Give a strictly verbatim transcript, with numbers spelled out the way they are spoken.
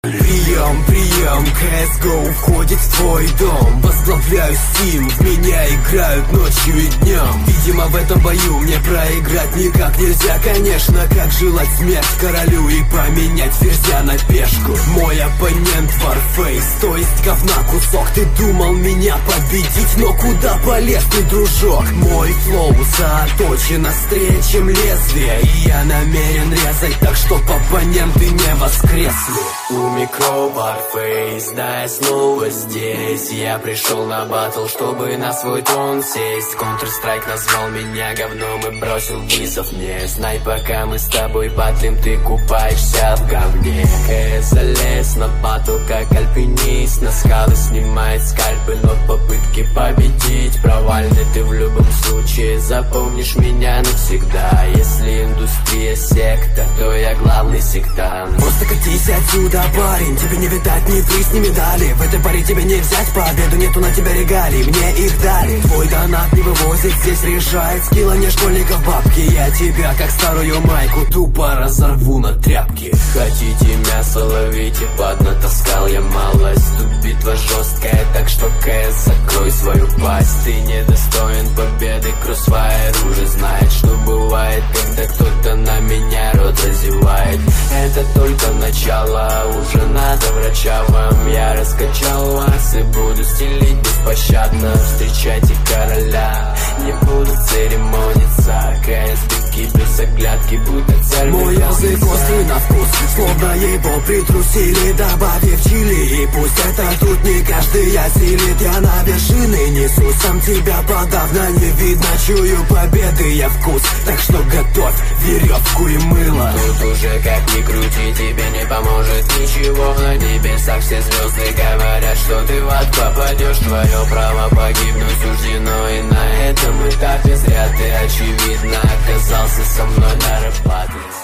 Прием, прием, си эс го входит в твой дом. Возглавляю Steam, в меня играют ночью и днем. Видимо, в этом бою мне проиграть никак нельзя. Конечно, как желать смерть королю и поменять ферзя на пешку. Мой оппонент Warface, то есть говна кусок. Ты думал меня победить, но куда полез ты, дружок? Мой флоу заточен острее, чем лезвие, и я намерен резать так, чтоб оппоненты не воскресли. У микро Warface, да, я снова здесь. Я пришел на батл, чтобы на свой трон сесть. Counter-Strike назвал меня говном и бросил вызов мне. Знай, пока мы с тобой батлим, ты купаешься в говне. си эс залез на батл, как альпинист. На скалы снимает скальпы, но в попытке победить провальный ты в любом случае. Запомнишь меня навсегда. Если индустрия секта, то я главный сектант. Просто катись отсюда, парень, тебе не видать ни приз, ни медали. В этой паре тебе не взять победу, нету на тебя регалий, мне их дали. Твой донат не вывозит, здесь решает скилла не школьников бабки. Я тебя, как старую майку, тупо разорву на тряпки. Хотите мясо, ловите, поднатаскал я малость. Тут битва жесткая, так что си эс, закрой свою пасть. Ты недостоин победы, Crossfire уже знает, что бывает, когда кто-то на меня рот разевает. Это только начало, уже надо врача вам. Я раскачал вас и буду стелить беспощадно. Встречайте короля, не буду церемониться. си эс битки без оглядки, будто царь. Мой язык острый на вкус, словно его притрусили, добавив чили. И пусть это тут не каждый осилит, я на вершины несу. Сам тебя подавно не видно, чую победы я вкус. Так что готовь веревку и мыло. Тут уже как ни крути, тебе не поможет ничего. На небесах все звезды говорят, что ты в ад попадешь. Твое право погибнуть суждено, и на этом этапе зря ты, очевидно, оказался со мной на рэп-батле.